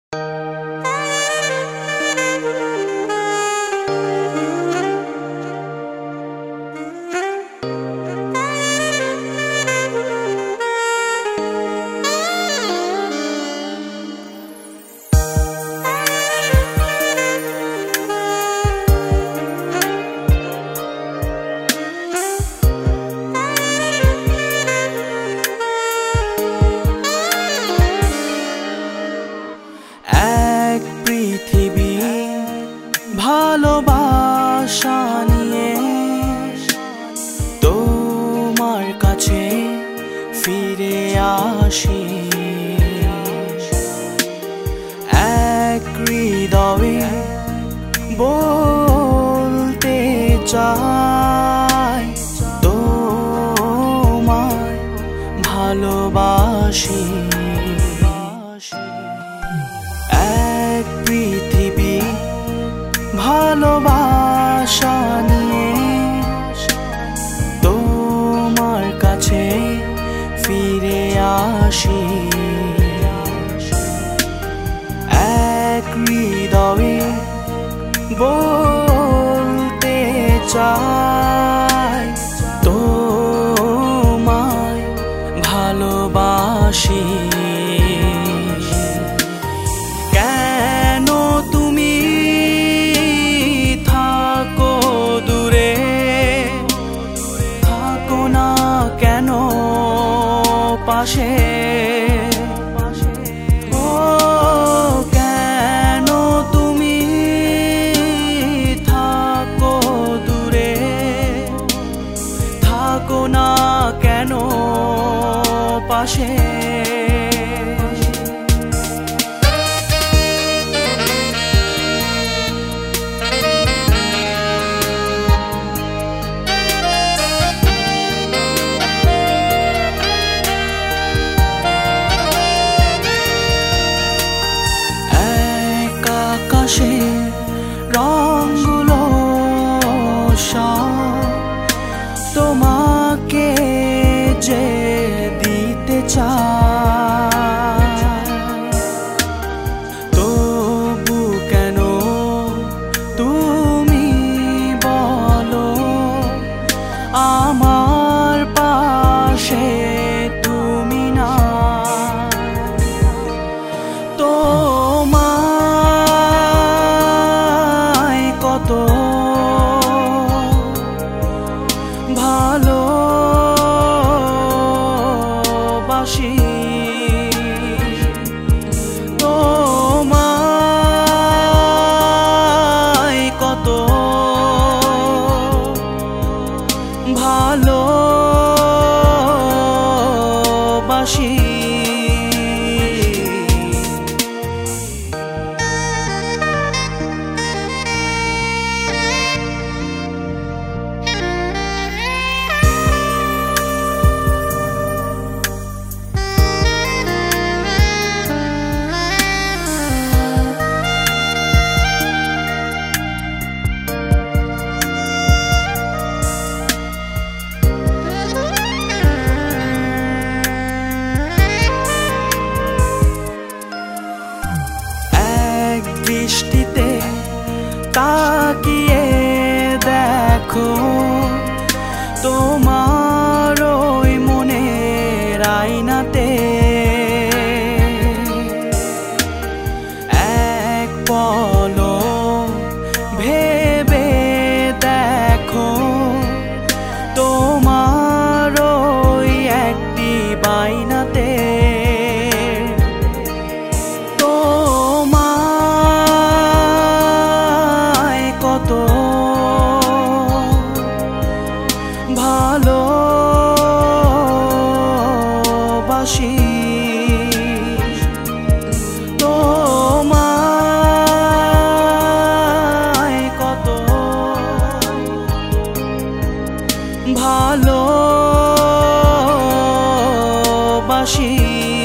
ভালোবাসা নিয়ে তোমার কাছে ফিরে আসি, এক হৃদয়ে বলতে চাই তোমায় ভালোবাসি। এক পৃথিবী ভালোবাসা নিয়ে তোমার কাছে ফিরে আসি, এক হৃদয়ে বলতে চাই তোমায় ভালোবাসি। কেন তুমি থাকো দূরে, থাকো না কেন পাশে? ও কেন তুমি থাকো দূরে, থাকো না কেন পাশে? রঙগুলো তোমাকে যে দিতে চাই, তবু কেন তুমি বলো আমার পাশে তুমি না? কত ভালোবাসি তোমায়, কত ভালোবাসি। দৃষ্টিতে তাকিয়ে দেখো তোমার ওই মনের আয়নাতে, এক পলক ভেবে দেখো তোমার ওই একটি বায়নাতে কত ভালোবাসি তোমায়, কত ভালোবাসি।